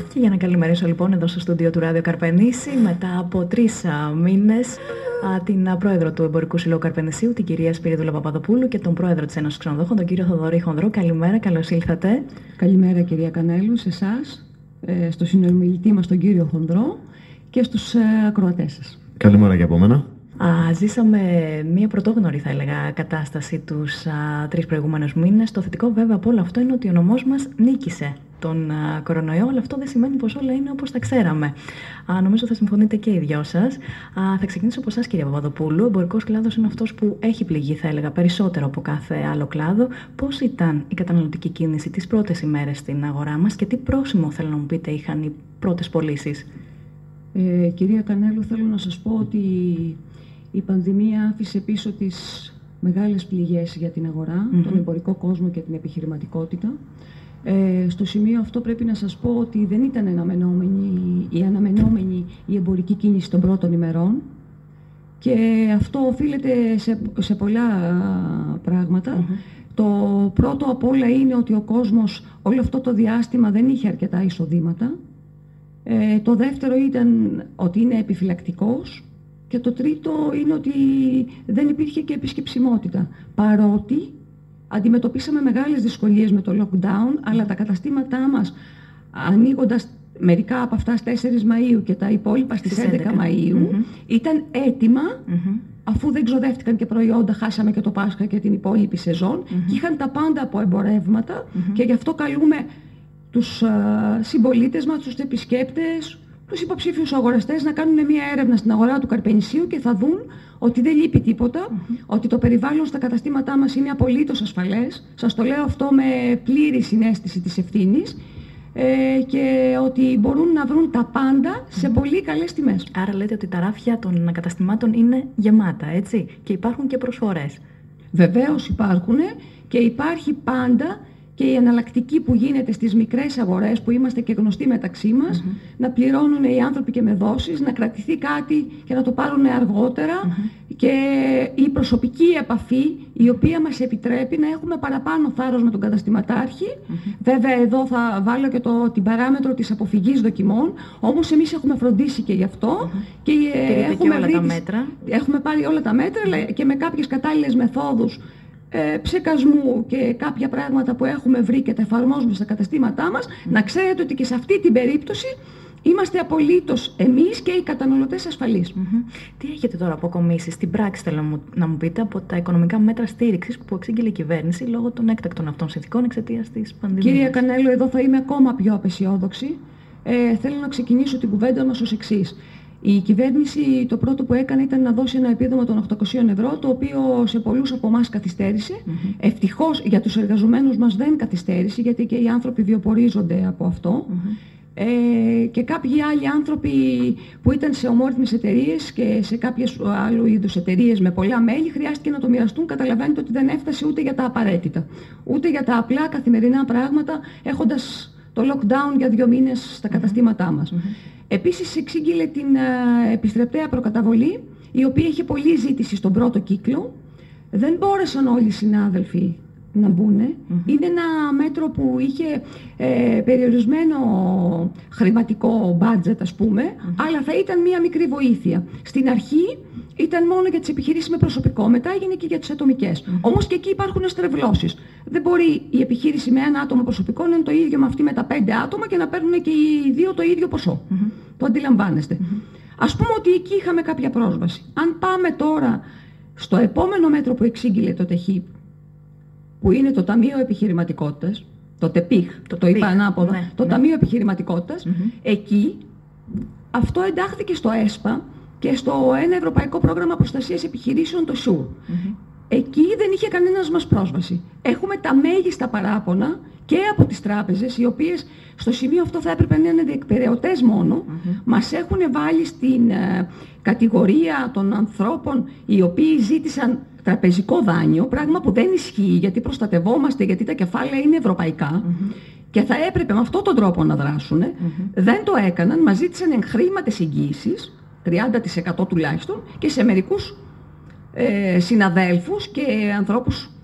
Και για να καλημερίσω λοιπόν εδώ στο στούντιο του Ράδιο Καρπενήσι, μετά από 3 μήνες, την πρόεδρο του Εμπορικού Συλλόγου Καρπενησίου, την κυρία Σπυρίδουλα Παπαδοπούλου, και τον πρόεδρο της Ένωσης Ξενοδόχων, τον κύριο Θοδωρή Χονδρό. Καλημέρα, καλώς ήλθατε. Καλημέρα κυρία Κανέλου, σε εσάς, στο συνομιλητή μας τον κύριο Χονδρό και στους ακροατές σας. Καλημέρα και από μένα. Ζήσαμε μια πρωτόγνωρη, θα έλεγα, κατάσταση τους 3 προηγούμενους μήνες. Το θετικό βέβαια από όλο αυτό είναι ότι ο νομός μας νίκησε τον κορονοϊό, αλλά αυτό δεν σημαίνει πως όλα είναι όπως τα ξέραμε. Νομίζω θα συμφωνείτε και οι δυο σας. Θα ξεκινήσω από εσάς, κυρία Παπαδοπούλου. Ο εμπορικός κλάδος είναι αυτός που έχει πληγεί, θα έλεγα, περισσότερο από κάθε άλλο κλάδο. Πώς ήταν η καταναλωτική κίνηση τις πρώτες ημέρες στην αγορά μας και τι πρόσημο, θέλω να μου πείτε, είχαν οι πρώτες πωλήσεις? Κυρία Κανέλου, θέλω να σας πω ότι η πανδημία άφησε πίσω τις μεγάλες πληγές για την αγορά, τον εμπορικό κόσμο και την επιχειρηματικότητα. Στο σημείο αυτό πρέπει να σας πω ότι δεν ήταν αναμενόμενη η εμπορική κίνηση των πρώτων ημερών και αυτό οφείλεται σε πολλά πράγματα. Το πρώτο απ' όλα είναι ότι ο κόσμος όλο αυτό το διάστημα δεν είχε αρκετά εισοδήματα. Το δεύτερο ήταν ότι είναι επιφυλακτικός. Και το τρίτο είναι ότι δεν υπήρχε και επισκεψιμότητα. Παρότι αντιμετωπίσαμε μεγάλες δυσκολίες με το lockdown, αλλά τα καταστήματά μας, ανοίγοντας μερικά από αυτά στις 4 Μαΐου και τα υπόλοιπα στις 11 Μαΐου, ήταν έτοιμα, αφού δεν ξοδεύτηκαν και προϊόντα, χάσαμε και το Πάσχα και την υπόλοιπη σεζόν, και είχαν τα πάντα από εμπορεύματα, και γι' αυτό καλούμε τους συμπολίτες μας, τους επισκέπτες, τους υποψήφιους αγοραστές να κάνουν μια έρευνα στην αγορά του Καρπενησίου και θα δουν ότι δεν λείπει τίποτα, ότι το περιβάλλον στα καταστήματά μας είναι απολύτως ασφαλές. Σας το λέω αυτό με πλήρη συναίσθηση της ευθύνης, και ότι μπορούν να βρουν τα πάντα σε πολύ καλές τιμές. Άρα λέτε ότι τα ράφια των καταστημάτων είναι γεμάτα, έτσι, και υπάρχουν και προσφορές? Βεβαίως υπάρχουν και υπάρχει πάντα και η εναλλακτική που γίνεται στις μικρές αγορές που είμαστε και γνωστοί μεταξύ μας, να πληρώνουν οι άνθρωποι και με δόσεις, να κρατηθεί κάτι και να το πάρουν αργότερα, και η προσωπική επαφή η οποία μας επιτρέπει να έχουμε παραπάνω θάρρος με τον καταστηματάρχη. Βέβαια εδώ θα βάλω και την παράμετρο της αποφυγής δοκιμών, όμως εμείς έχουμε φροντίσει και γι' αυτό και έχουμε πάρει όλα τα μέτρα, και με κάποιες κατάλληλες μεθόδους ψεκασμού και κάποια πράγματα που έχουμε βρει και τα εφαρμόζουμε στα καταστήματά μας, να ξέρετε ότι και σε αυτή την περίπτωση είμαστε απολύτως εμείς και οι καταναλωτές ασφαλείς. Τι έχετε τώρα αποκομίσει στην πράξη, θέλω να μου πείτε, από τα οικονομικά μέτρα στήριξης που εξήγηλε η κυβέρνηση λόγω των έκτακτων αυτών συνθηκών εξαιτίας της πανδημίας? Κυρία Κανέλου, εδώ θα είμαι ακόμα πιο απεσιόδοξη. Θέλω να ξεκινήσω την κουβέντα μας ως εξής. Η κυβέρνηση το πρώτο που έκανε ήταν να δώσει ένα επίδομα των 800 ευρώ, το οποίο σε πολλούς από εμάς καθυστέρησε. Ευτυχώς για τους εργαζομένους μας δεν καθυστέρησε, γιατί και οι άνθρωποι βιοπορίζονται από αυτό. Και κάποιοι άλλοι άνθρωποι που ήταν σε ομόρυθμες εταιρείες και σε κάποιες άλλου είδους εταιρείες με πολλά μέλη χρειάστηκε να το μοιραστούν. Καταλαβαίνετε ότι δεν έφτασε ούτε για τα απαραίτητα, ούτε για τα απλά καθημερινά πράγματα, έχοντας το lockdown για 2 μήνες στα καταστήματά μας. Επίσης εξήγηλε την επιστρεπτέα προκαταβολή, η οποία είχε πολλή ζήτηση στον πρώτο κύκλο. Δεν μπόρεσαν όλοι οι συνάδελφοι να μπουν. Είναι ένα μέτρο που είχε περιορισμένο χρηματικό budget, ας πούμε, αλλά θα ήταν μία μικρή βοήθεια. Στην αρχή ήταν μόνο για τις επιχειρήσεις με προσωπικό, μετά έγινε και για τις ατομικές. Όμως και εκεί υπάρχουν στρεβλώσεις. Δεν μπορεί η επιχείρηση με 1 άτομο προσωπικό να είναι το ίδιο με αυτή με τα 5 άτομα και να παίρνουν και οι 2 το ίδιο ποσό. Το αντιλαμβάνεστε. Ας πούμε ότι εκεί είχαμε κάποια πρόσβαση. Αν πάμε τώρα στο επόμενο μέτρο που εξήγηλε το ΤΕΧΙΠ, που είναι το Ταμείο Επιχειρηματικότητας, το ΤΕΠΙΧ, το είπα ανάποδα, το Ταμείο Επιχειρηματικότητας, εκεί αυτό εντάχθηκε στο ΕΣΠΑ και στο ένα Ευρωπαϊκό Πρόγραμμα Προστασίας Επιχειρήσεων, το ΣΟΥΡ. Εκεί δεν είχε κανένας μας πρόσβαση. Έχουμε τα μέγιστα παράπονα και από τις τράπεζες, οι οποίες στο σημείο αυτό θα έπρεπε να είναι διεκπεραιωτές μόνο, μας έχουν βάλει στην κατηγορία των ανθρώπων οι οποίοι ζήτησαν τραπεζικό δάνειο, πράγμα που δεν ισχύει, γιατί προστατευόμαστε, γιατί τα κεφάλαια είναι ευρωπαϊκά, και θα έπρεπε με αυτόν τον τρόπο να δράσουν. Δεν το έκαναν, μας ζήτησαν εγχρήματες εγγύησεις, 30% τουλάχιστον, και σε μερικούς συναδέλφους και ανθρώπους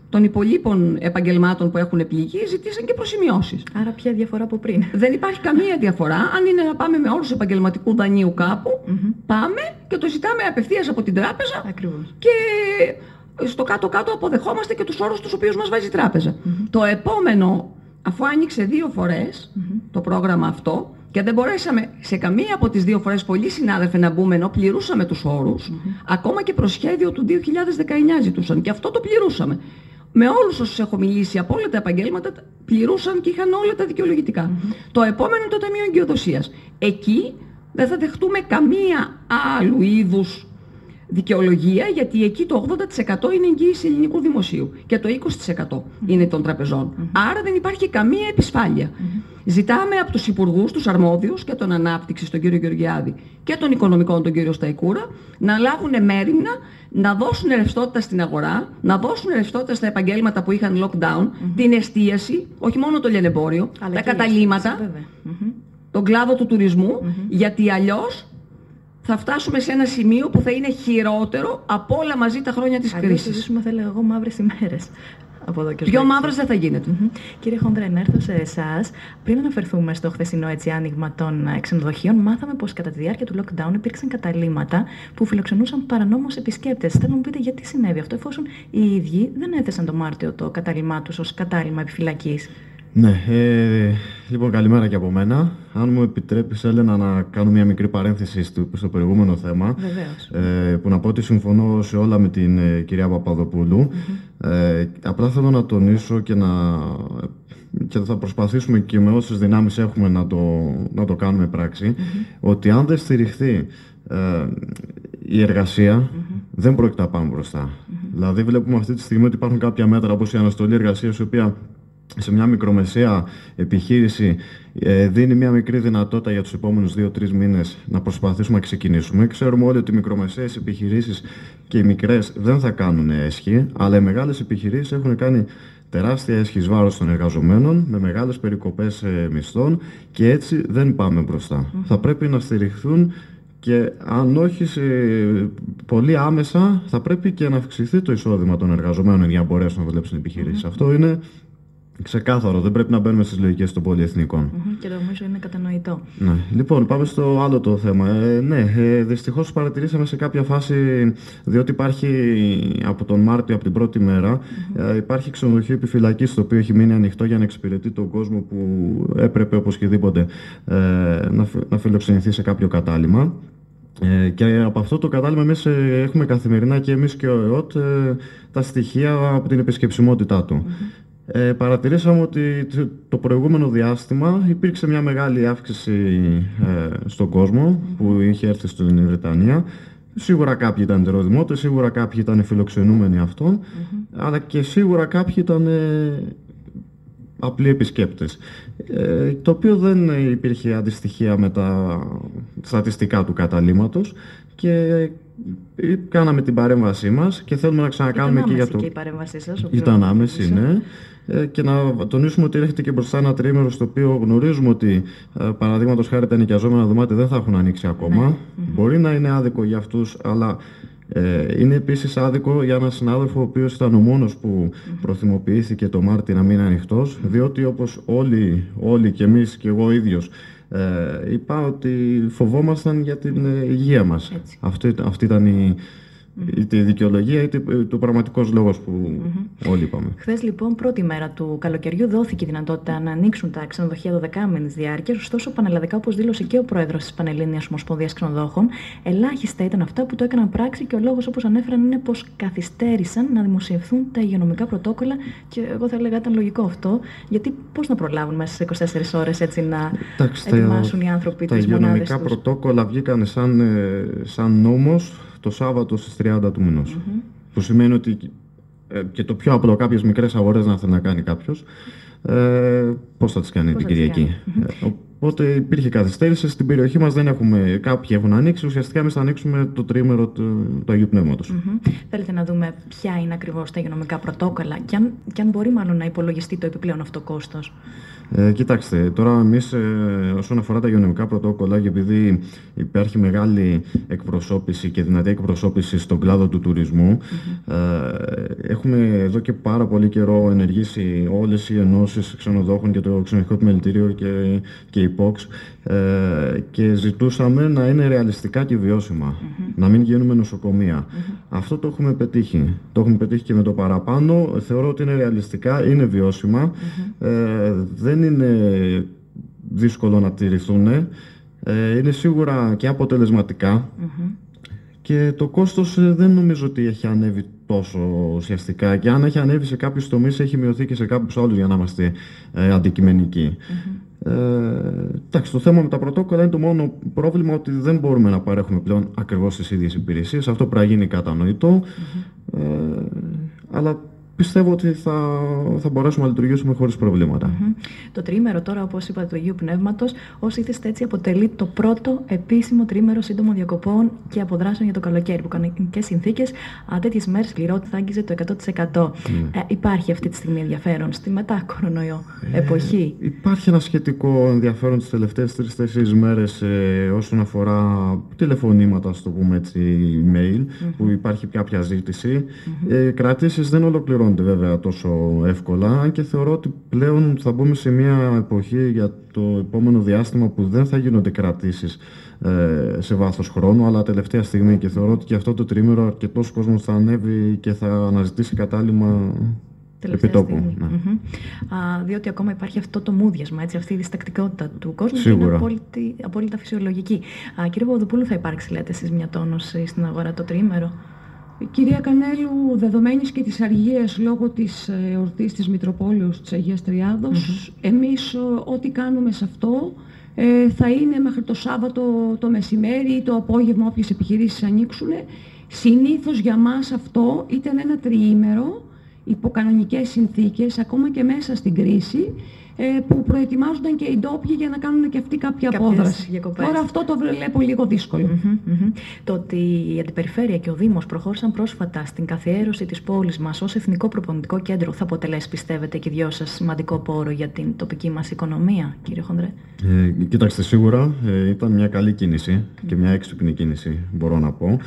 των υπολείπων επαγγελμάτων που έχουν πληγεί ζητήσαν και προσημειώσεις. Άρα ποια διαφορά από πριν? Δεν υπάρχει καμία διαφορά. Αν είναι να πάμε με όρους επαγγελματικού δανείου κάπου, πάμε και το ζητάμε απευθείας από την τράπεζα. Ακριβώς. Και στο κάτω-κάτω αποδεχόμαστε και τους όρους τους οποίους μας βάζει η τράπεζα. Το επόμενο, αφού άνοιξε 2 φορές το πρόγραμμα αυτό, και δεν μπορέσαμε σε καμία από τις 2 φορές, πολλοί συνάδελφοι, να μπούμε ενώ πληρούσαμε τους όρους, ακόμα και προσχέδιο του 2019 ζητούσαν και αυτό το πληρούσαμε. Με όλους όσους έχω μιλήσει από όλα τα επαγγέλματα πληρούσαν και είχαν όλα τα δικαιολογητικά. Το επόμενο είναι το Ταμείο Εγκυοδοσίας. Εκεί δεν θα δεχτούμε καμία άλλου είδους δικαιολογία, γιατί εκεί το 80% είναι εγγύηση ελληνικού δημοσίου και το 20% είναι των τραπεζών. Άρα δεν υπάρχει καμία επισφάλεια. Ζητάμε από τους υπουργούς, τους αρμόδιους και τον Ανάπτυξης, τον κύριο Γεωργιάδη, και των Οικονομικών, τον κύριο Σταϊκούρα, να λάβουν μέριμνα, να δώσουν ρευστότητα στην αγορά, να δώσουν ρευστότητα στα επαγγέλματα που είχαν lockdown, την εστίαση, όχι μόνο το λιανεμπόριο, τα καταλύματα, τον κλάδο του τουρισμού, γιατί αλλιώς θα φτάσουμε σε ένα σημείο που θα είναι χειρότερο από όλα μαζί τα χρόνια της κρίσης. Θα ζήσουμε, θα έλεγα εγώ, μαύρες ημέρες. Πιο μαύρες δεν θα γίνεται. Κύριε Χόνδρα, να έρθω σε εσάς. Πριν αναφερθούμε στο χθεσινό άνοιγμα των ξενοδοχείων, μάθαμε πως κατά τη διάρκεια του lockdown υπήρξαν καταλύματα που φιλοξενούσαν παρανόμους επισκέπτες. Θέλω να μου πείτε γιατί συνέβη αυτό, εφόσον οι ίδιοι δεν έθεσαν το Μάρτιο το κατάλημά τους ως κατάλημα επιφυλακής? Ναι, λοιπόν, καλημέρα και από μένα. Αν μου επιτρέπεις, Έλενα, να κάνω μια μικρή παρένθεση στο προηγούμενο θέμα. Βεβαίως. Που να πω ότι συμφωνώ σε όλα με την κυρία Παπαδοπούλου. Απλά θέλω να τονίσω και θα προσπαθήσουμε και με όσες δυνάμεις έχουμε να το κάνουμε πράξη, ότι αν δεν στηριχθεί η εργασία, δεν πρόκειται να πάμε μπροστά. Δηλαδή, βλέπουμε αυτή τη στιγμή ότι υπάρχουν κάποια μέτρα, όπως η αναστολή εργασίας, η οποία σε μια μικρομεσαία επιχείρηση δίνει μια μικρή δυνατότητα για τους επόμενους 2-3 μήνες να προσπαθήσουμε να ξεκινήσουμε. Ξέρουμε όλοι ότι οι μικρομεσαίες επιχειρήσεις και οι μικρές δεν θα κάνουν έσχη, αλλά οι μεγάλες επιχειρήσεις έχουν κάνει τεράστια έσχη εις βάρος των εργαζομένων, με μεγάλες περικοπές μισθών, και έτσι δεν πάμε μπροστά. Θα πρέπει να στηριχθούν, και αν όχι πολύ άμεσα, θα πρέπει και να αυξηθεί το εισόδημα των εργαζομένων για να μπορέσουν να δουλέψουν επιχειρήσεις. Αυτό είναι ξεκάθαρο, δεν πρέπει να μπαίνουμε στις λογικές των πολυεθνικών. Και το νομίζω είναι κατανοητό. Ναι. Λοιπόν, πάμε στο άλλο το θέμα. Δυστυχώς παρατηρήσαμε σε κάποια φάση, διότι υπάρχει από τον Μάρτιο, από την πρώτη μέρα, υπάρχει ξενοδοχείο επιφυλακής, το οποίο έχει μείνει ανοιχτό για να εξυπηρετεί τον κόσμο που έπρεπε οπωσδήποτε να φιλοξενηθεί σε κάποιο κατάλημα. Και από αυτό το κατάλημα εμείς έχουμε καθημερινά, και εμείς και ο ΕΟΤ, τα στοιχεία από την επισκεψιμότητά του. Παρατηρήσαμε ότι το προηγούμενο διάστημα υπήρξε μια μεγάλη αύξηση στον κόσμο που είχε έρθει στην Βρετανία. Σίγουρα κάποιοι ήταν τεροδημότες, σίγουρα κάποιοι ήταν φιλοξενούμενοι αυτών, αλλά και σίγουρα κάποιοι ήταν απλοί επισκέπτες. Το οποίο δεν υπήρχε αντιστοιχεία με τα στατιστικά του καταλύματος, και κάναμε την παρέμβασή μας και θέλουμε να ξανακάνουμε και για το... Και η παρέμβασή σας, ήταν άμεση, ναι. Και να τονίσουμε ότι έρχεται και μπροστά ένα τρίμηνο στο οποίο γνωρίζουμε ότι, παραδείγματος χάρη, τα νοικιαζόμενα δωμάτια δεν θα έχουν ανοίξει ακόμα. Μπορεί να είναι άδικο για αυτούς, αλλά είναι επίσης άδικο για έναν συνάδελφο ο οποίος ήταν ο μόνος που προθυμοποιήθηκε το Μάρτιο να μείνει ανοιχτός, διότι όπως όλοι και εμείς και εγώ ίδιος είπα ότι φοβόμασταν για την υγεία μας. Αυτή ήταν είτε η δικαιολογία είτε ο πραγματικός λόγος που όλοι είπαμε. Χθες λοιπόν, πρώτη μέρα του καλοκαιριού, δόθηκε η δυνατότητα να ανοίξουν τα ξενοδοχεία 12μηνης διάρκειας. Ωστόσο, πανελλαδικά, όπως δήλωσε και ο πρόεδρος της Πανελλήνιας Ομοσπονδίας Ξενοδόχων, ελάχιστα ήταν αυτά που το έκαναν πράξη, και ο λόγος, όπως ανέφεραν, είναι πως καθυστέρησαν να δημοσιευθούν τα υγειονομικά πρωτόκολλα. Και εγώ θα έλεγα ήταν λογικό αυτό, γιατί πώς να προλάβουν μέσα σε 24 ώρες έτσι να ετοιμάσουν οι άνθρωποι τις μονάδες τους. Τα υγειονομικά πρωτόκολλα βγήκαν σαν νόμος το Σάββατο στις 30 του μηνός. Που σημαίνει ότι και το πιο απλό, κάποιες μικρές αγορές να θέλει να κάνει κάποιος, πώς θα τις κάνει την Κυριακή. Οπότε υπήρχε καθυστέρηση. Στην περιοχή μας δεν έχουμε, κάποιοι έχουν ανοίξει. Ουσιαστικά εμείς θα ανοίξουμε το τρίμερο του Αγίου Πνεύματος. Θέλετε να δούμε ποια είναι ακριβώς τα υγειονομικά πρωτόκολλα και αν μπορεί μάλλον να υπολογιστεί το επιπλέον αυτό κόστος? Κοιτάξτε, τώρα εμείς όσον αφορά τα υγειονομικά πρωτόκολλα, και επειδή υπάρχει μεγάλη εκπροσώπηση και δυνατή εκπροσώπηση στον κλάδο του τουρισμού, έχουμε εδώ και πάρα πολύ καιρό ενεργήσει όλες οι ενώσεις ξενοδόχων και το Ξενοδοχικό Επιμελητήριο και η POX, και ζητούσαμε να είναι ρεαλιστικά και βιώσιμα, να μην γίνουμε νοσοκομεία. Αυτό το έχουμε πετύχει. Το έχουμε πετύχει και με το παραπάνω. Θεωρώ ότι είναι ρεαλιστικά, είναι βιώσιμα. Δεν είναι δύσκολο να τηρηθούν. Είναι σίγουρα και αποτελεσματικά. Και το κόστος δεν νομίζω ότι έχει ανέβει τόσο ουσιαστικά. Και αν έχει ανέβει σε κάποιους τομείς, έχει μειωθεί και σε κάποιους άλλους, για να είμαστε αντικειμενικοί. Εντάξει, το θέμα με τα πρωτόκολλα είναι το μόνο πρόβλημα, ότι δεν μπορούμε να παρέχουμε πλέον ακριβώς τις ίδιες υπηρεσίες. Αυτό πρέπει να γίνει κατανοητό. Αλλά πιστεύω ότι θα μπορέσουμε να λειτουργήσουμε χωρίς προβλήματα. Το τριήμερο τώρα, όπως είπατε, του Αγίου Πνεύματος, ως ήθιστε έτσι, αποτελεί το πρώτο επίσημο τριήμερο σύντομων διακοπών και αποδράσεων για το καλοκαίρι. Που κανονικές συνθήκες τέτοιες μέρες πληρότητα θα άγγιζε το 100%. Υπάρχει αυτή τη στιγμή ενδιαφέρον στη μετά-κορονοϊό εποχή? Υπάρχει ένα σχετικό ενδιαφέρον τις τελευταίες 3-4 μέρες όσον αφορά τηλεφωνήματα, στο πούμε έτσι, email, που υπάρχει κάποια ζήτηση. Κρατήσεις δεν ολοκληρώνονται βέβαια τόσο εύκολα, και θεωρώ ότι πλέον θα μπούμε σε μια εποχή για το επόμενο διάστημα που δεν θα γίνονται κρατήσεις σε βάθος χρόνου, αλλά τελευταία στιγμή, και θεωρώ ότι και αυτό το τριήμερο αρκετός κόσμος θα ανέβει και θα αναζητήσει κατάλημα επιτόπου. Διότι ακόμα υπάρχει αυτό το μούδιασμα, έτσι, αυτή η διστακτικότητα του κόσμου. Σίγουρα. Και είναι απόλυτα φυσιολογική. Κύριε Παπαδοπούλου, θα υπάρξει, λέτε εσείς, μια τόνωση στην αγορά το τριήμερο? Κυρία Κανέλου, δεδομένης και της αργίας λόγω της εορτής της Μητροπόλεως της Αγίας Τριάδος, εμείς ό,τι κάνουμε σε αυτό θα είναι μέχρι το Σάββατο το μεσημέρι ή το απόγευμα, όποιες επιχειρήσεις ανοίξουν. Συνήθως για μας αυτό ήταν ένα τριήμερο υπό κανονικές συνθήκες, ακόμα και μέσα στην κρίση, που προετοιμάζονταν και οι ντόπιοι για να κάνουν και αυτοί κάποια απόδραση. Τώρα αυτό το βλέπω λίγο δύσκολο. Το ότι η Αντιπεριφέρεια και ο Δήμος προχώρησαν πρόσφατα στην καθιέρωση της πόλης μας ως εθνικό προπονητικό κέντρο, θα αποτελέσει, πιστεύετε, και οι δυο σας σημαντικό πόρο για την τοπική μας οικονομία, κύριε Χονδρέ? Κοιτάξτε, σίγουρα ήταν μια καλή κίνηση και μια έξυπνη κίνηση, μπορώ να πω.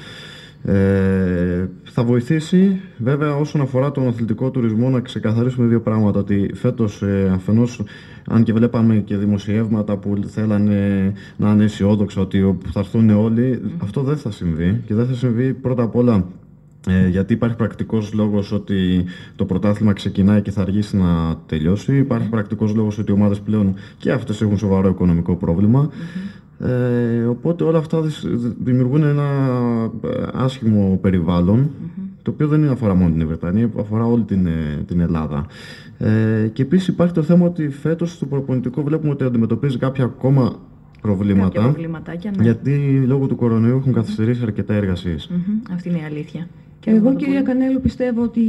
Θα βοηθήσει βέβαια όσον αφορά τον αθλητικό τουρισμό να ξεκαθαρίσουμε δύο πράγματα. Ότι φέτος αφενός, αν και βλέπαμε και δημοσιεύματα που θέλανε να είναι αισιόδοξα ότι θα έρθουν όλοι, αυτό δεν θα συμβεί. Και δεν θα συμβεί πρώτα απ' όλα γιατί υπάρχει πρακτικός λόγος ότι το πρωτάθλημα ξεκινάει και θα αργήσει να τελειώσει. Υπάρχει πρακτικός λόγος ότι οι ομάδες πλέον και αυτές έχουν σοβαρό οικονομικό πρόβλημα. Οπότε όλα αυτά δημιουργούν ένα άσχημο περιβάλλον, το οποίο δεν αφορά μόνο την Βρετανία, αφορά όλη την Ελλάδα. Και επίσης υπάρχει το θέμα ότι φέτος στο προπονητικό βλέπουμε ότι αντιμετωπίζει κάποια ακόμα προβλήματα, γιατί λόγω του κορονοϊού έχουν καθυστερήσει αρκετά εργασίες. Αυτή είναι η αλήθεια. Εγώ, κυρία Κανέλου, πιστεύω ότι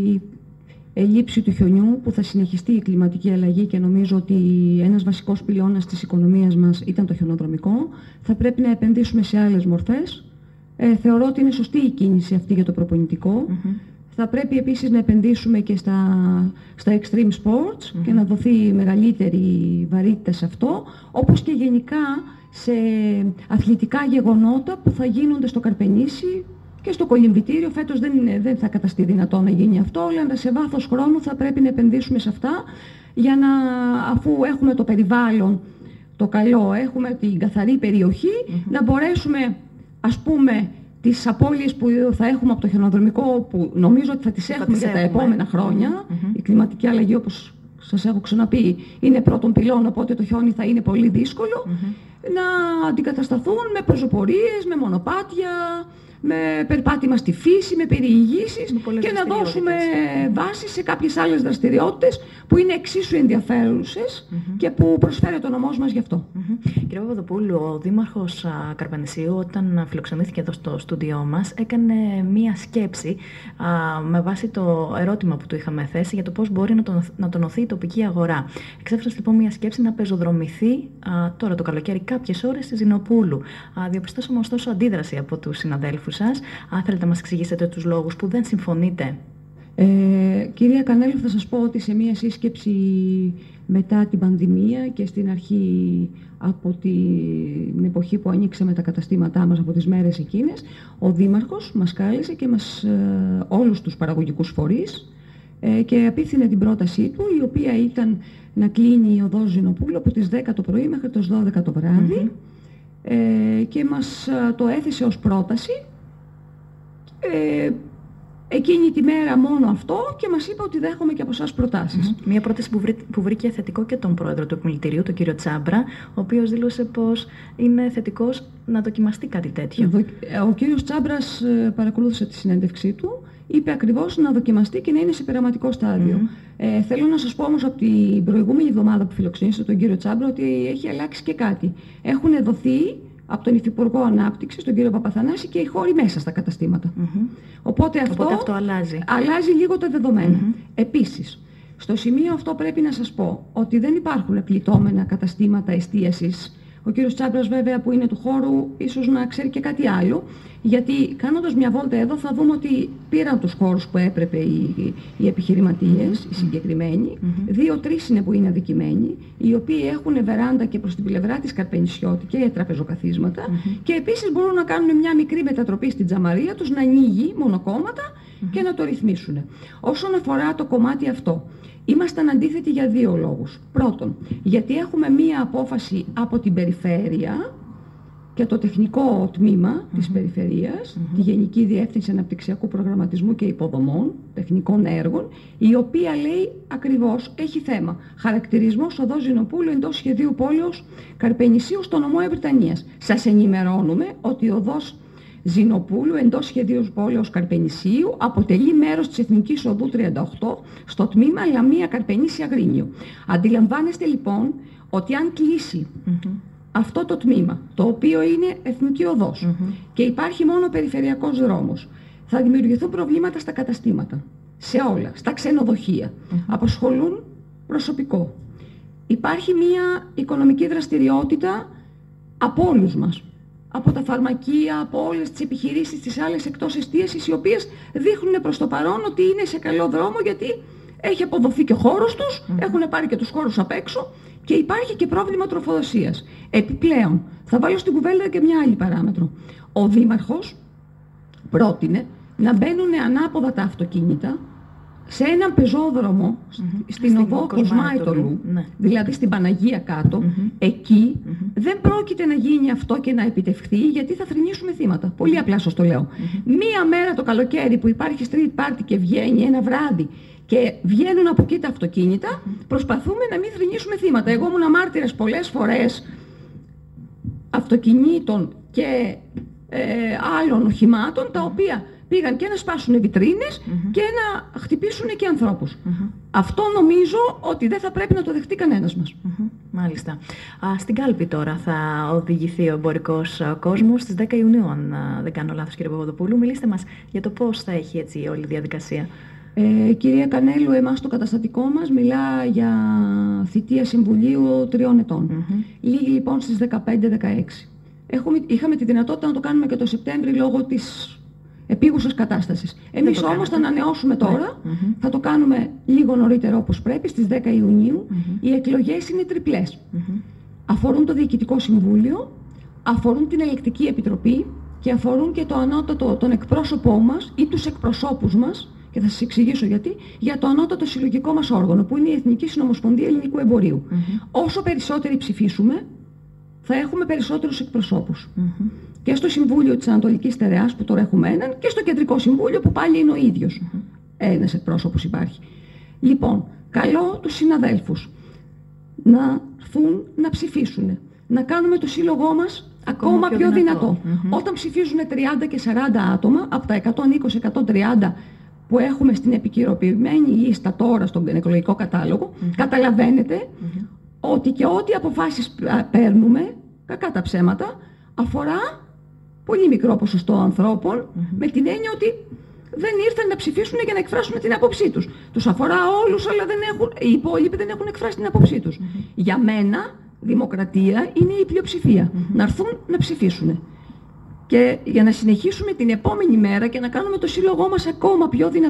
ελήψη του χιονιού, που θα συνεχιστεί η κλιματική αλλαγή, και νομίζω ότι ένας βασικός πυλώνας της οικονομίας μας ήταν το χιονοδρομικό, θα πρέπει να επενδύσουμε σε άλλες μορφές. Θεωρώ ότι είναι σωστή η κίνηση αυτή για το προπονητικό. Θα πρέπει επίσης να επενδύσουμε και στα extreme sports και να δοθεί μεγαλύτερη βαρύτητα σε αυτό, όπως και γενικά σε αθλητικά γεγονότα που θα γίνονται στο Καρπενήσι και στο κολυμβητήριο. Φέτος δεν θα καταστεί δυνατό να γίνει αυτό, αλλά σε βάθος χρόνου θα πρέπει να επενδύσουμε σε αυτά, για να, αφού έχουμε το περιβάλλον το καλό, έχουμε την καθαρή περιοχή, να μπορέσουμε, ας πούμε, τις απώλειες που θα έχουμε από το χιονοδρομικό, που νομίζω ότι θα τις έχουμε για τα επόμενα χρόνια. Η κλιματική αλλαγή, όπως σας έχω ξαναπεί, είναι πρώτον πυλών, οπότε το χιόνι θα είναι πολύ δύσκολο, να αντικατασταθούν με πεζοπορίες, με μονοπάτια, με περπάτημα στη φύση, με περιηγήσεις, και να δώσουμε βάση σε κάποιες άλλες δραστηριότητες που είναι εξίσου ενδιαφέρουσες και που προσφέρει το νομός μας γι' αυτό. Κύριε Παπαδοπούλου, ο Δήμαρχος Καρπενησίου, όταν φιλοξενήθηκε εδώ στο στούντιό μας, έκανε μία σκέψη με βάση το ερώτημα που του είχαμε θέσει για το πώς μπορεί να τονωθεί η τοπική αγορά. Εξέφρασε λοιπόν μία σκέψη να πεζοδρομηθεί τώρα το καλοκαίρι κάποιες ώρες στη Ζηνοπούλου. Διαπιστώσαμε ωστόσο αντίδραση από τους συναδέλφους σας. Θέλετε να μας εξηγήσετε τους λόγους που δεν συμφωνείτε? Κυρία Κανέλου, θα σας πω ότι σε μία σύσκεψη μετά την πανδημία και στην αρχή από την εποχή που ανοίξαμε τα καταστήματά μας, από τις μέρες εκείνες, ο Δήμαρχος μας κάλεσε και όλους τους παραγωγικούς φορείς και απίθυνε την πρότασή του, η οποία ήταν να κλείνει η οδός Ζηνοπούλου από τις 10 το πρωί μέχρι τις 12 το βράδυ, και μας το έθεσε ως πρόταση. Εκείνη τη μέρα μόνο αυτό και μας είπε ότι δέχομαι και από εσάς προτάσεις. Μία πρόταση που βρήκε θετικό και τον πρόεδρο του Επιμελητηρίου, τον κύριο Τσάμπρα, ο οποίος δήλωσε πως είναι θετικός να δοκιμαστεί κάτι τέτοιο. Ο κύριος Τσάμπρας, παρακολούθησε τη συνέντευξή του, είπε ακριβώς να δοκιμαστεί και να είναι σε πειραματικό στάδιο. Θέλω να σας πω όμως από την προηγούμενη εβδομάδα που φιλοξενήσατε τον κύριο Τσάμπρα ότι έχει αλλάξει και κάτι. Έχουν δοθεί από τον Υφυπουργό Ανάπτυξης, τον κύριο Παπαθανάση, και οι χώροι μέσα στα καταστήματα. Οπότε αυτό αλλάζει λίγο τα δεδομένα. Επίσης, στο σημείο αυτό πρέπει να σας πω ότι δεν υπάρχουν πληττόμενα καταστήματα εστίασης. Ο κύριος Τσάμπρας, βέβαια, που είναι του χώρου, ίσως να ξέρει και κάτι άλλο, γιατί κάνοντας μια βόλτα εδώ θα δούμε ότι πήραν τους χώρους που έπρεπε οι επιχειρηματίες, οι συγκεκριμένοι. 2-3 είναι που είναι αδικημένοι, οι οποίοι έχουν βεράντα και προς την πλευρά της Καρπενησιώτη και τραπεζοκαθίσματα, και επίσης μπορούν να κάνουν μια μικρή μετατροπή στην τζαμαρία τους, να ανοίγει μονοκόμματα και να το ρυθμίσουν. Όσον αφορά το κομμάτι αυτό, ήμασταν αντίθετοι για 2 λόγους. Πρώτον, γιατί έχουμε μία απόφαση από την περιφέρεια και το τεχνικό τμήμα της περιφερείας, τη Γενική Διεύθυνση Αναπτυξιακού Προγραμματισμού και Υποδομών, τεχνικών έργων, η οποία λέει ακριβώς, έχει θέμα χαρακτηρισμός οδός Ζηνοπούλου εντός σχεδίου πόλεως Καρπενησίου στο νομό Ευρυτανίας. Σας ενημερώνουμε ότι η οδός Ζηνοπούλου εντός σχεδίου πόλεως Καρπενησίου αποτελεί μέρος της Εθνικής Οδού 38 στο τμήμα Λαμία Καρπενήσι Αγρίνιο. Αντιλαμβάνεστε λοιπόν ότι αν κλείσει αυτό το τμήμα, το οποίο είναι εθνική οδός, και υπάρχει μόνο περιφερειακός δρόμος, θα δημιουργηθούν προβλήματα στα καταστήματα, σε όλα, στα ξενοδοχεία. Απασχολούν προσωπικό. Υπάρχει μια οικονομική δραστηριότητα από όλους μας. Από τα φαρμακεία, από όλες τις επιχειρήσεις, τις άλλες εκτός εστίασης, οι οποίες δείχνουν προς το παρόν ότι είναι σε καλό δρόμο, γιατί έχει αποδοθεί και ο χώρος τους, έχουν πάρει και τους χώρους απ' έξω, και υπάρχει και πρόβλημα τροφοδοσίας. Επιπλέον, θα βάλω στην κουβέντα και μια άλλη παράμετρο. Ο Δήμαρχος πρότεινε να μπαίνουν ανάποδα τα αυτοκίνητα σε έναν πεζόδρομο στην οδό Κοσμάιτολου, δηλαδή στην Παναγία κάτω, εκεί δεν πρόκειται να γίνει αυτό και να επιτευχθεί, γιατί θα θρηνήσουμε θύματα. Πολύ απλά σας το λέω. Μία μέρα το καλοκαίρι που υπάρχει street party και βγαίνει ένα βράδυ και βγαίνουν από εκεί τα αυτοκίνητα, προσπαθούμε να μην θρηνήσουμε θύματα. Εγώ ήμουν μάρτυρας πολλές φορές αυτοκινήτων και άλλων οχημάτων, τα οποία πήγαν και να σπάσουν βιτρίνες και να χτυπήσουν και ανθρώπους. Αυτό νομίζω ότι δεν θα πρέπει να το δεχτεί κανένας μας. Μάλιστα. Στην κάλπη τώρα θα οδηγηθεί ο εμπορικός κόσμος στις 10 Ιουνίου, αν δεν κάνω λάθος, κύριε Παπαδοπούλου. Μιλήστε μας για το πώς θα έχει έτσι όλη η διαδικασία. Κυρία Κανέλου, εμάς το καταστατικό μας μιλά για θητεία συμβουλίου 3 ετών. Λίγη λοιπόν στις 15-16. Είχαμε τη δυνατότητα να το κάνουμε και το Σεπτέμβρη λόγω της επίγουσας κατάστασης. Εμείς όμως θα ανανεώσουμε τώρα, θα το κάνουμε λίγο νωρίτερα όπως πρέπει, στις 10 Ιουνίου. Οι εκλογές είναι τριπλές. Αφορούν το Διοικητικό Συμβούλιο, αφορούν την Ελεκτική Επιτροπή και αφορούν και το ανώτατο, τον εκπρόσωπό μας ή τους εκπροσώπους μας, και θα σας εξηγήσω γιατί, για το ανώτατο συλλογικό μας όργανο, που είναι η Εθνική Συνομοσπονδία Ελληνικού Εμπορίου. Όσο περισσότεροι ψηφίσουμε, θα έχουμε περισσότερους εκπροσώπους. Και στο Συμβούλιο της Ανατολικής Στερεάς, που τώρα έχουμε έναν, και στο Κεντρικό Συμβούλιο, που πάλι είναι ο ίδιος. Ένας εκπρόσωπος υπάρχει. Λοιπόν, καλώ τους συναδέλφους να έρθουν να ψηφίσουν, να κάνουμε το σύλλογό μας ακόμα πιο δυνατό. Όταν ψηφίζουν 30 και 40 άτομα, από τα 120-130 που έχουμε στην επικυροποιημένη λίστα τώρα στον εκλογικό κατάλογο, καταλαβαίνετε ότι και ό,τι αποφάσεις παίρνουμε, κακά τα ψέματα, αφορά πολύ μικρό ποσοστό ανθρώπων, με την έννοια ότι δεν ήρθαν να ψηφίσουν για να εκφράσουν την άποψή τους. Τους αφορά όλους, αλλά οι υπόλοιποι δεν έχουν εκφράσει την άποψή τους. Για μένα, δημοκρατία είναι η πλειοψηφία. Να έρθουν να ψηφίσουν. Και για να συνεχίσουμε την επόμενη μέρα και να κάνουμε το σύλλογό μας ακόμα πιο δυνατό.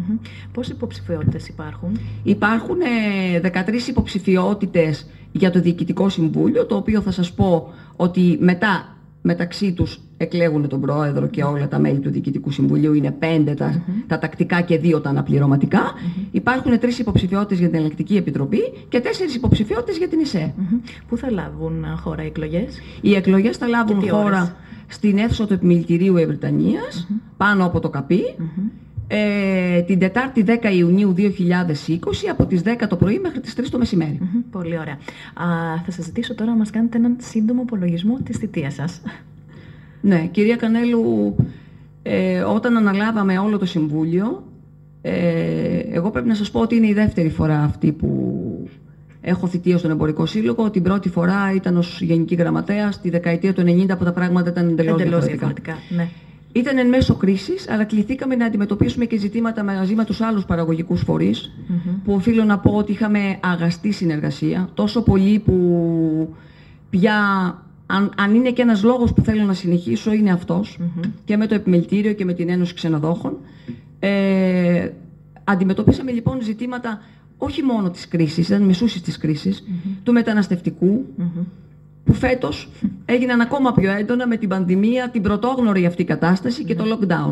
Πόσες υποψηφιότητες υπάρχουν? Υπάρχουν 13 υποψηφιότητες για το Διοικητικό Συμβούλιο, το οποίο θα σας πω ότι μεταξύ τους εκλέγουν τον Πρόεδρο και όλα τα μέλη του Διοικητικού Συμβουλίου. Είναι 5 τα τακτικά και 2 τα αναπληρωματικά. Υπάρχουν 3 υποψηφιότητες για την Ελεκτική Επιτροπή και 4 υποψηφιότητες για την ΕΣΕ. Πού θα λάβουν χώρα οι εκλογές? Οι εκλογές θα λάβουν χώρα στην αίθουσα του Επιμελητηρίου Ευρυτανίας, πάνω από το ΚΑΠΗ, την Τετάρτη 10 Ιουνίου 2020, από τις 10 το πρωί μέχρι τις 3 το μεσημέρι. Πολύ ωραία. Θα σας ζητήσω τώρα να μας κάνετε έναν σύντομο απολογισμό της θητείας σας. Ναι, κυρία Κανέλου, όταν αναλάβαμε όλο το Συμβούλιο, εγώ πρέπει να σας πω ότι είναι η δεύτερη φορά αυτή που έχω θητεία στον Εμπορικό Σύλλογο. Την πρώτη φορά ήταν ως Γενική Γραμματέα, στη δεκαετία του 90 που τα πράγματα ήταν εντελώς διαφορετικά. Ναι. Ήταν εν μέσω κρίσης, αλλά κληθήκαμε να αντιμετωπίσουμε και ζητήματα μαζί με τους άλλους παραγωγικούς φορείς, που οφείλω να πω ότι είχαμε αγαστή συνεργασία, τόσο πολύ που πια, αν είναι και ένας λόγος που θέλω να συνεχίσω, είναι αυτός, και με το Επιμελητήριο και με την Ένωση Ξενοδόχων. Αντιμετωπίσαμε λοιπόν ζητήματα όχι μόνο της κρίσης, ήταν μεσούσης της κρίσης, του μεταναστευτικού, που φέτος έγιναν ακόμα πιο έντονα με την πανδημία, την πρωτόγνωρη αυτή κατάσταση και το lockdown.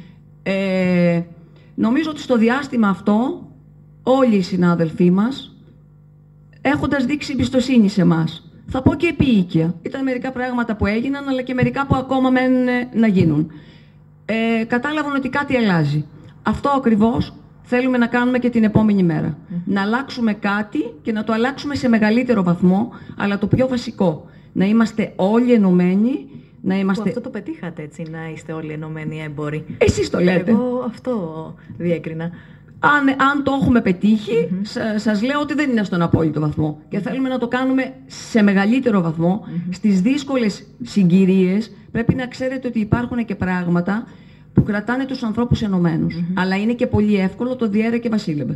Νομίζω ότι στο διάστημα αυτό όλοι οι συνάδελφοί μας, έχοντας δείξει εμπιστοσύνη σε εμάς, θα πω και επίοικια, ήταν μερικά πράγματα που έγιναν, αλλά και μερικά που ακόμα μένουν να γίνουν, κατάλαβαν ότι κάτι αλλάζει. Αυτό ακριβώς θέλουμε να κάνουμε και την επόμενη μέρα. Να αλλάξουμε κάτι και να το αλλάξουμε σε μεγαλύτερο βαθμό, αλλά το πιο βασικό, να είμαστε όλοι ενωμένοι, να είμαστε... Που αυτό το πετύχατε, έτσι, να είστε όλοι ενωμένοι έμποροι. Εσείς το λέτε. Εγώ αυτό διέκρινα. Αν το έχουμε πετύχει, σας λέω ότι δεν είναι στον απόλυτο βαθμό. Και θέλουμε να το κάνουμε σε μεγαλύτερο βαθμό. Στις δύσκολες συγκυρίες πρέπει να ξέρετε ότι υπάρχουν και πράγματα που κρατάνε τους ανθρώπους ενωμένους. Αλλά είναι και πολύ εύκολο, το διέρε και βασίλευε.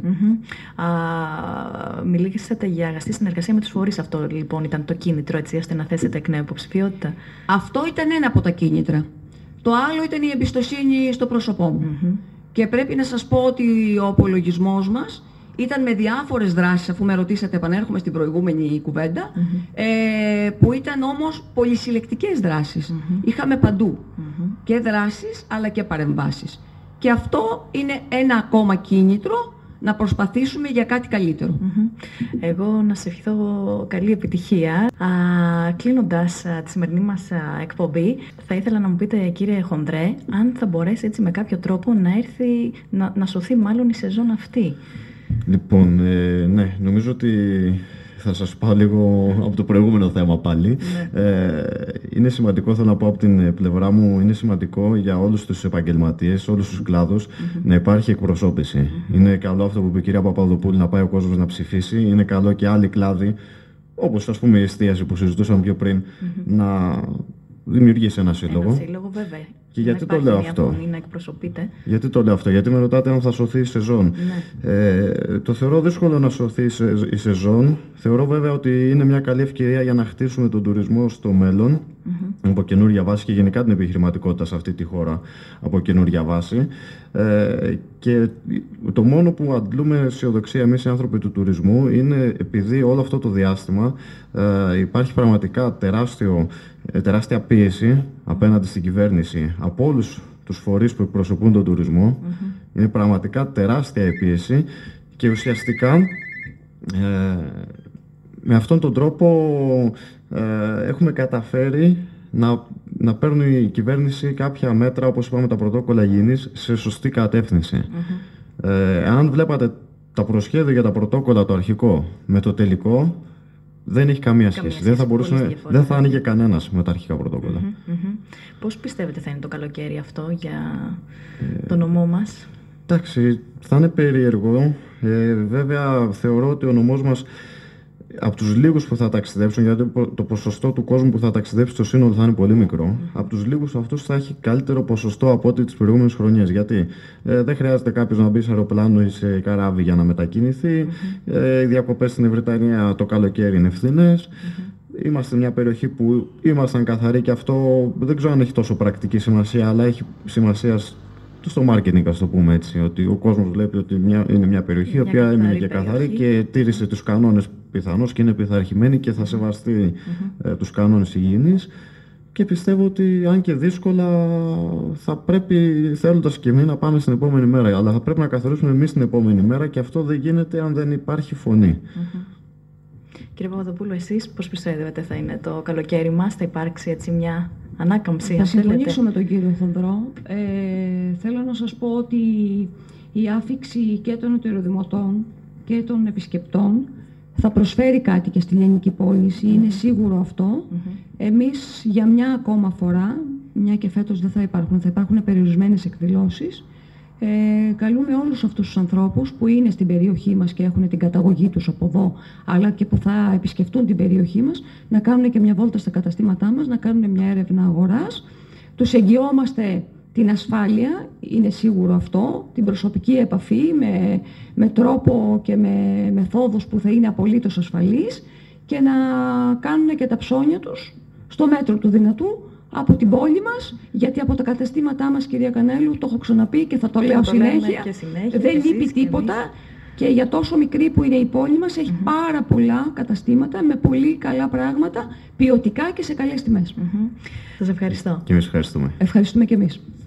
Μιλήσατε για αγαστή συνεργασία με τους φορείς. Αυτό λοιπόν ήταν το κίνητρο, έτσι, ώστε να θέσετε εκ νέου υποψηφιότητα? Αυτό ήταν ένα από τα κίνητρα. Το άλλο ήταν η εμπιστοσύνη στο πρόσωπό μου. Και πρέπει να σας πω ότι ο απολογισμός μας ήταν με διάφορες δράσεις, αφού με ρωτήσατε, επανέρχομαι στην προηγούμενη κουβέντα, που ήταν όμως πολυσυλλεκτικές δράσεις. Είχαμε παντού και δράσεις αλλά και παρεμβάσεις. Και αυτό είναι ένα ακόμα κίνητρο να προσπαθήσουμε για κάτι καλύτερο. Εγώ να σε ευχηθώ καλή επιτυχία. Κλείνοντας τη σημερινή μας εκπομπή, θα ήθελα να μου πείτε, κύριε Χονδρέ, αν θα μπορέσει έτσι με κάποιο τρόπο να έρθει, να σωθεί μάλλον η σεζόν αυτή. Λοιπόν, ναι, νομίζω ότι θα σας πάω λίγο από το προηγούμενο θέμα πάλι. Είναι σημαντικό, θέλω να πω από την πλευρά μου, είναι σημαντικό για όλους τους επαγγελματίες, όλους τους κλάδους, να υπάρχει εκπροσώπηση. Είναι καλό αυτό που είπε η κυρία Παπαδοπούλου, να πάει ο κόσμος να ψηφίσει. Είναι καλό και άλλοι κλάδοι, όπως ας πούμε η εστίαση που συζητούσαμε πιο πριν, να δημιουργήσει ένα σύλλογο. Ένα σύλλογο, βέβαια. Και γιατί το λέω αυτό? Να εκπροσωπείτε. Γιατί το λέω αυτό? Γιατί με ρωτάτε αν θα σωθεί η σεζόν. Το θεωρώ δύσκολο να σωθεί η σεζόν. Θεωρώ βέβαια ότι είναι μια καλή ευκαιρία για να χτίσουμε τον τουρισμό στο μέλλον από καινούργια βάση και γενικά την επιχειρηματικότητα σε αυτή τη χώρα από καινούργια βάση. Και το μόνο που αντλούμε αισιοδοξία εμείς οι άνθρωποι του τουρισμού είναι επειδή όλο αυτό το διάστημα υπάρχει πραγματικά τεράστια πίεση απέναντι στην κυβέρνηση από όλους τους φορείς που εκπροσωπούν τον τουρισμό. Είναι πραγματικά τεράστια η πίεση και ουσιαστικά με αυτόν τον τρόπο έχουμε καταφέρει να παίρνει η κυβέρνηση κάποια μέτρα, όπως είπαμε, τα πρωτόκολλα υγιεινής, σε σωστή κατεύθυνση. Αν βλέπατε τα προσχέδια για τα πρωτόκολλα, το αρχικό με το τελικό, δεν έχει καμία σχέση. Δεν θα άνοιγε κανένας με τα αρχικά πρωτόκολλα. Πώς πιστεύετε θα είναι το καλοκαίρι αυτό για το νομό μας? Εντάξει, θα είναι περίεργο. Βέβαια, θεωρώ ότι ο νομός μας, από τους λίγους που θα ταξιδέψουν, γιατί το ποσοστό του κόσμου που θα ταξιδέψει στο σύνολο θα είναι πολύ μικρό, από τους λίγους αυτούς θα έχει καλύτερο ποσοστό από ό,τι τις προηγούμενες χρονιές. Γιατί δεν χρειάζεται κάποιος να μπει σε αεροπλάνο ή σε καράβι για να μετακινηθεί. Οι διακοπές στην Βρετανία το καλοκαίρι είναι φθηνές. Είμαστε μια περιοχή που ήμασταν καθαροί και αυτό δεν ξέρω αν έχει τόσο πρακτική σημασία, αλλά έχει σημασία στο marketing, ας το πούμε έτσι, ότι ο κόσμος βλέπει ότι είναι μια περιοχή η οποία έμεινε και καθαρή και τήρησε τους κανόνες πιθανώς και είναι πειθαρχημένη και θα σεβαστεί τους κανόνες υγιεινής. Και πιστεύω ότι αν και δύσκολα θα πρέπει, θέλοντας και εμείς, να πάμε στην επόμενη μέρα. Αλλά θα πρέπει να καθορίσουμε εμείς την επόμενη μέρα και αυτό δεν γίνεται αν δεν υπάρχει φωνή. Κύριε Παπαδοπούλου, εσείς πώς πιστεύετε θα είναι το καλοκαίρι μας, θα υπάρξει έτσι μια ανάκαμψη? Θα συμφωνήσω με τον κύριο Θανδρό. Θέλω να σας πω ότι η άφιξη και των ετεροδημοτών και των επισκεπτών θα προσφέρει κάτι και στη Λιανική πώληση, είναι σίγουρο αυτό. Εμείς για μια ακόμα φορά, μια και φέτος δεν θα υπάρχουν περιορισμένες εκδηλώσεις, καλούμε όλους αυτούς τους ανθρώπους που είναι στην περιοχή μας και έχουν την καταγωγή τους από εδώ, αλλά και που θα επισκεφτούν την περιοχή μας, να κάνουν και μια βόλτα στα καταστήματά μας, να κάνουν μια έρευνα αγοράς. Τους εγγυόμαστε την ασφάλεια, είναι σίγουρο αυτό, την προσωπική επαφή με τρόπο και με μεθόδους που θα είναι απολύτως ασφαλείς και να κάνουν και τα ψώνια τους στο μέτρο του δυνατού από την πόλη μας, γιατί από τα καταστήματά μας, κυρία Κανέλου, το έχω ξαναπεί και θα το λέω συνέχεια, δεν λείπει τίποτα και για τόσο μικρή που είναι η πόλη μας έχει πάρα πολλά καταστήματα με πολύ καλά πράγματα, ποιοτικά και σε καλές τιμές. Σας ευχαριστώ. Και εμείς ευχαριστούμε. Ευχαριστούμε και εμείς.